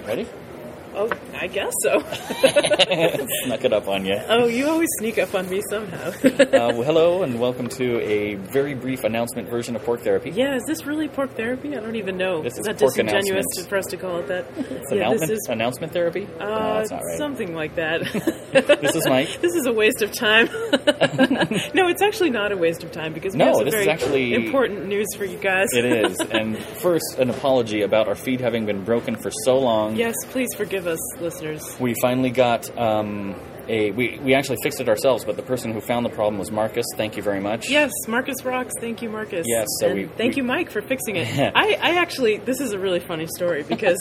Ready? Oh, I guess so. Snuck it up on you. Oh, you always sneak up on me somehow. Well, hello, and welcome to a very brief announcement version of Pork Therapy. Yeah, is this really pork therapy? I don't even know. This is that pork disingenuous announcements. for us to call it that? It's announcement therapy? No, that's not right. Something like that. This is Mike. This is a waste of time. No, it's actually not a waste of time because we have some this very is actually important news for you guys. It is. And first, an apology about our feed having been broken for so long. Yes, please forgive us, listeners. We finally got we actually fixed it ourselves, but the person who found the problem was Marcus. Thank you very much. Yes, Marcus rocks. Thank you, Marcus. Yes, so and thank you, Mike, for fixing it. I actually, this is a really funny story because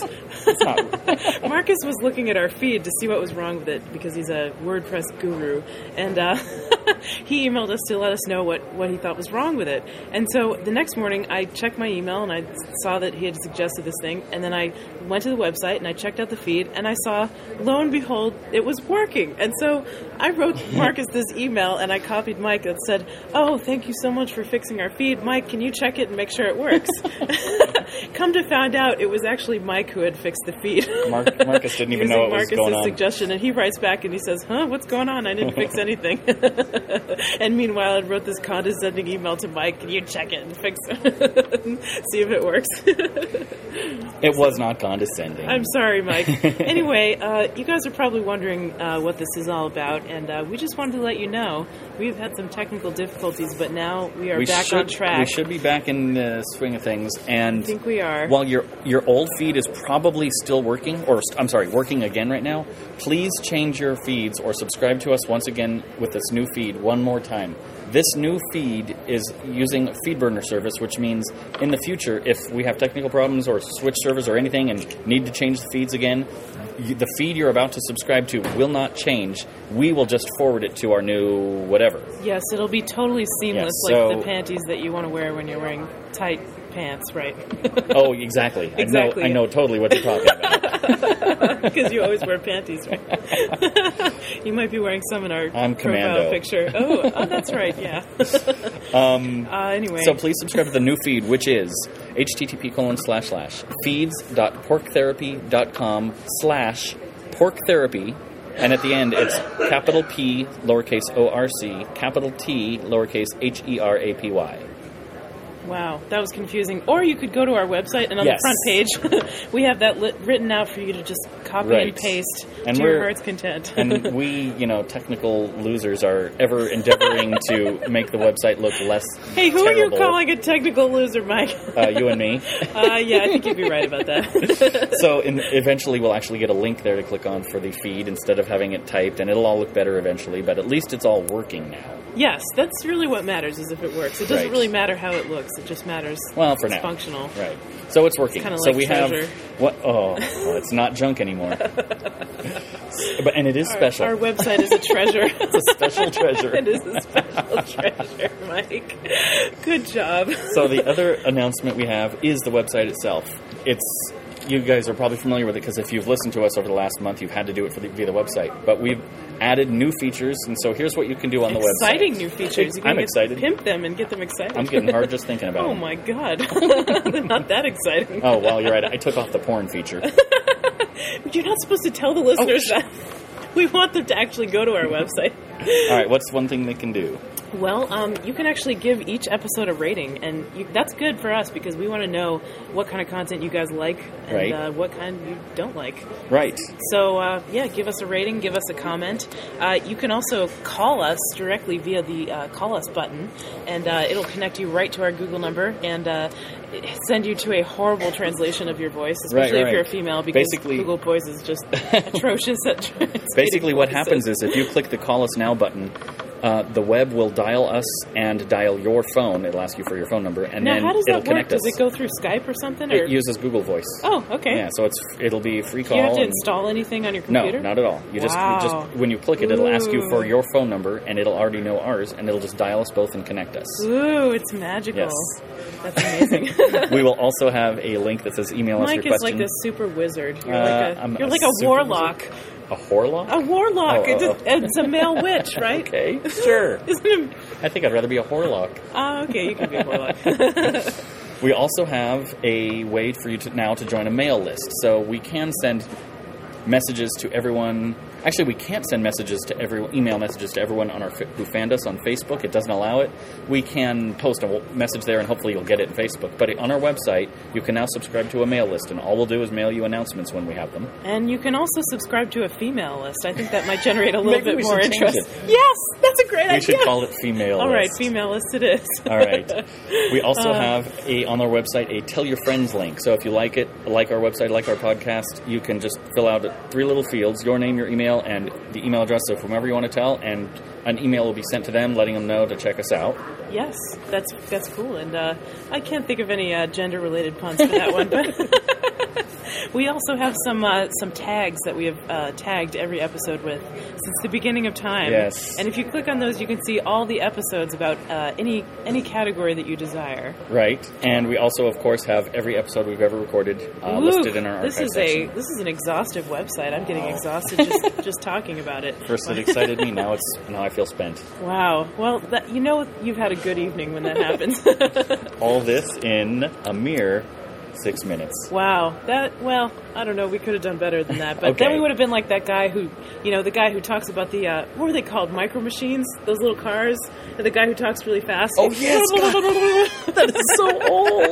Marcus was looking at our feed to see what was wrong with it because he's a WordPress guru, and he emailed us to let us know what he thought was wrong with it. And so the next morning, I checked my email and I saw that he had suggested this thing, and then I went to the website and I checked out the feed and I saw, lo and behold, it was working. And so I wrote Marcus this email and I copied Mike that said, "Oh, thank you so much for fixing our feed. Mike, can you check it and make sure it works?" Come to find out, it was actually Mike who had fixed the feed. Marcus didn't even know what was going on. Suggestion, and he writes back and he says, "Huh, what's going on? I didn't fix anything." And meanwhile, I wrote this condescending email to Mike, "Can you check it and fix it? See if it works?" It was not condescending. I'm sorry, Mike. Anyway, you guys are probably wondering what this is all about, and we just wanted to let you know we've had some technical difficulties, but now we are back on track. We should be back in the swing of things, and I think we are. While your old feed is probably still working, working again right now, please change your feeds or subscribe to us once again with this new feed one more time. This new feed is using FeedBurner service, which means in the future, if we have technical problems or switch servers or anything and need to change the feeds again, the feed you're about to subscribe to will not change. We will just forward it to our new whatever. Yes, it'll be totally seamless, like the panties that you want to wear when you're wearing tight pants, right? Oh, exactly. Exactly. I know totally what you're talking about. Because you always wear panties, right? You might be wearing some in our profile Commando. picture. Oh, that's right, yeah. Anyway. So please subscribe to the new feed, which is http://feeds.porktherapy.com/porktherapy, and at the end it's capital P, lowercase ORC, capital T, lowercase HERAPY. Wow, that was confusing. Or you could go to our website, and on the front page, we have that written out for you to just copy and paste to your heart's content. And we, technical losers are ever endeavoring to make the website look less Hey, who terrible. are you calling a technical loser, Mike? You and me. Yeah, I think you'd be right about that. So eventually we'll actually get a link there to click on for the feed instead of having it typed, and it'll all look better eventually, but at least it's all working now. Yes, that's really what matters, is if it works. It doesn't really matter how it looks. It just matters for now. It's functional. Right. So it's working. It's kind of so like we treasure. It's not junk anymore. And it is special. Our website is a treasure. It's a special treasure. It is a special treasure, Mike. Good job. So the other announcement we have is the website itself. You guys are probably familiar with it because if you've listened to us over the last month, you've had to do it via the website. But we've added new features, and so here's what you can do on the website. Exciting new features. I'm excited. Pimp them and get them excited. I'm getting hard just thinking about them. them. Oh, my God. They're not that exciting. Oh, well, you're right. I took off the porn feature. You're not supposed to tell the listeners that. We want them to actually go to our website. All right, what's one thing they can do? Well, you can actually give each episode a rating, and that's good for us because we want to know what kind of content you guys like and what kind you don't like. Right. So, give us a rating, give us a comment. You can also call us directly via the Call Us button, and it'll connect you right to our Google number and send you to a horrible translation of your voice, especially if you're a female, because Google Voice is just atrocious at Basically, what happens is if you click the Call Us Now button, the web will dial us and dial your phone. It'll ask you for your phone number, and then it'll connect us. Does it go through Skype or something? It uses Google Voice. Oh, okay. Yeah, so it'll be free call. Do you have to install anything on your computer? No, not at all. You just when you click it, it'll ask you for your phone number, and it'll already know ours, and it'll just dial us both and connect us. Ooh, it's magical. Yes. That's amazing. We will also have a link that says email us your question. Mike is like a super wizard. You're like a warlock. Wizard? A warlock? A warlock. It's a male witch, right? Okay, sure. Isn't it? I think I'd rather be a warlock. Okay, you can be a warlock. We also have a way for you to join a mail list. So we can send messages to everyone. Actually, we can't send email messages to everyone who fanned us on Facebook. It doesn't allow it. We can post a message there, and hopefully you'll get it in Facebook. But on our website, you can now subscribe to a mail list, and all we'll do is mail you announcements when we have them. And you can also subscribe to a female list. I think that might generate a little bit more interest. It. Yes, that's a great idea. We should call it female All list. right, female list it is. All right. We also have on our website a Tell Your Friends link. So if you like it, like our website, like our podcast, you can just fill out 3 little fields, your name, your email, and the email address of whomever you want to tell, and an email will be sent to them letting them know to check us out. Yes, that's cool. And I can't think of any gender-related puns for that one, but we also have some tags that we have tagged every episode with since the beginning of time. Yes. And if you click on those, you can see all the episodes about any category that you desire. Right. And we also, of course, have every episode we've ever recorded listed in our archive section. This is an exhaustive website. I'm getting exhausted just talking about it. First it excited me, now I feel spent. Wow. Well, you've had a good evening when that happens. All this in a mere 6 minutes. Wow. I don't know. We could have done better than that. But Okay. Then we would have been like that guy who, the guy who talks about the, what were they called? Micro machines? Those little cars? And the guy who talks really fast. Oh, yes. That is so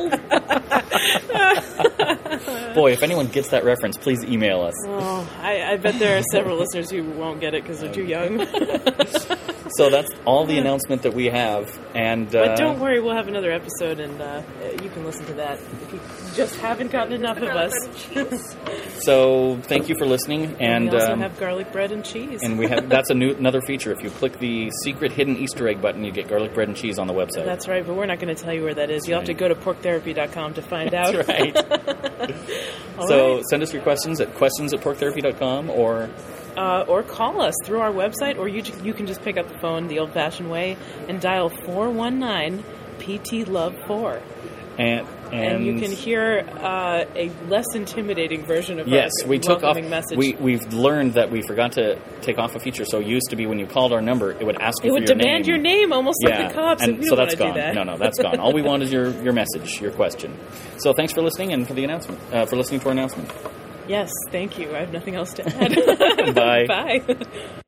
old. Boy, if anyone gets that reference, please email us. Oh, I bet there are several listeners who won't get it because they're too young. So that's all the announcement that we have. But don't worry, we'll have another episode, and you can listen to that if you just haven't gotten enough of us. So thank you for listening. And we also have garlic bread and cheese. And we have that's another feature. If you click the secret hidden Easter egg button, you get garlic bread and cheese on the website. That's right, but we're not going to tell you where that is. You'll have to go to porktherapy.com to find out. That's right. So send us your questions at questions@porktherapy.com or call us through our website, or you can just pick up the phone the old-fashioned way and dial 419-PT-LOVE-4. And you can hear a less intimidating version of yes, our we took off. message. We've learned that we forgot to take off a feature. So it used to be when you called our number, it would ask you for your name. It would demand your name, almost like the cops. And we so don't that's want gone. to do that. No, that's gone. All we want is your message, your question. So thanks for listening and for the announcement. For listening to our announcement. Yes, thank you. I have nothing else to add. Bye. Bye.